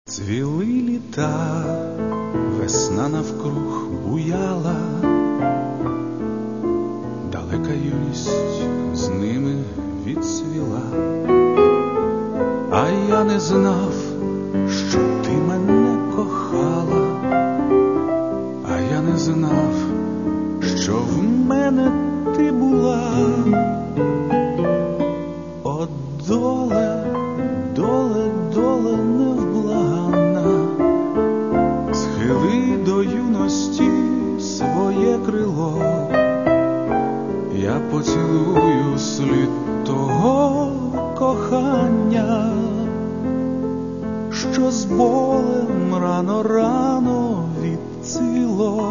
Цвіли літа, весна навкруг буяла, далека юність з ними відцвіла, а я не знав, що ти мене кохала, а я не знав, що в мене ти була. О, доле, доле, доле невблаганна, схили до юності своє крило, я поцілую слід того кохання, що з болем рано-рано відцвіло.